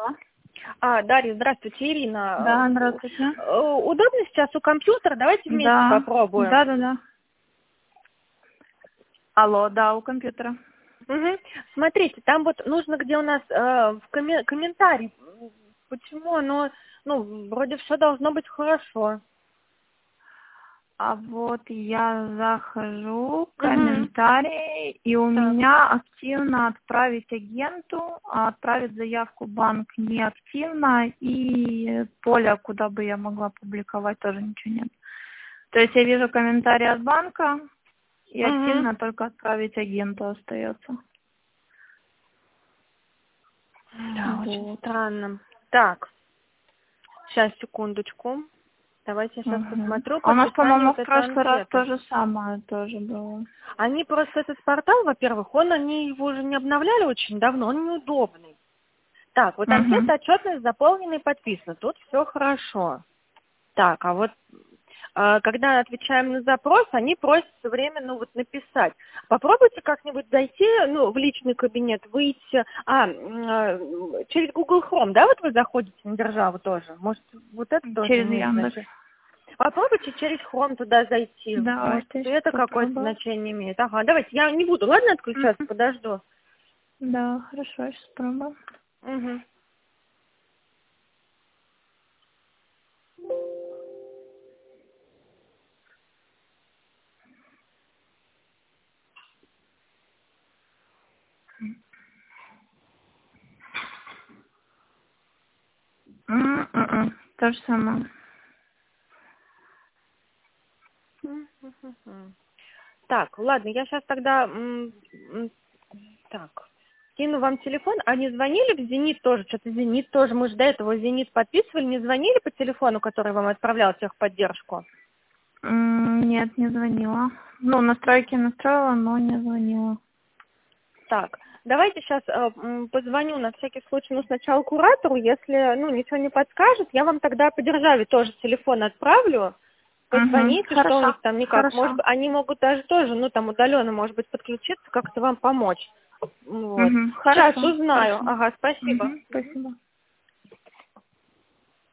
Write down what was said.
Дарья, здравствуйте, Ирина. Да, здравствуйте. Удобно сейчас у компьютера? Давайте вместе попробуем. Да. Алло, да, у компьютера. Угу. Смотрите, там вот нужно, где у нас в комментарий, почему оно, вроде все должно быть хорошо. А вот я захожу в комментарии, и у Так. меня активно отправить агенту, а отправить заявку в банк не активно, и поля, куда бы я могла публиковать, тоже ничего нет. То есть я вижу комментарий от банка, и активно только отправить агенту остается. Да, очень странно. Так, сейчас, секундочку. Давайте я сейчас посмотрю. А у нас, по-моему, вот в прошлый раз то же самое тоже было. Они просто, этот портал, во-первых, они его уже не обновляли очень давно, он неудобный. Так, вот анкета, отчетность заполнена и подписана. Тут все хорошо. Так, а вот когда отвечаем на запрос, они просят все время, написать. Попробуйте как-нибудь зайти, в личный кабинет, выйти. Через Google Chrome, да, вот вы заходите на державу тоже? Может, вот это тоже Через имеет Яндекс. значение? Попробуйте через Chrome туда зайти. Давайте. Может, это какое-то значение имеет. Ага, давайте, я не буду, ладно, отключаться, подожду. Да, хорошо, я сейчас пробую. Угу. То же самое. Так, ладно, я сейчас тогда скину вам телефон. А не звонили в «Зенит» тоже? Что-то «Зенит» тоже. Мы же до этого «Зенит» подписывали. Не звонили по телефону, который вам отправлял техподдержку? Нет, не звонила. Настройки настроила, но не звонила. Так, давайте сейчас позвоню на всякий случай, сначала куратору. Если, ничего не подскажет, я вам тогда по державе тоже телефон отправлю. Позвоните, что у них там никак. Хорошо. Может быть, они могут даже тоже, удаленно, может быть, подключиться, как-то вам помочь. Вот. Сейчас Хорошо. узнаю. Ага, спасибо. Спасибо.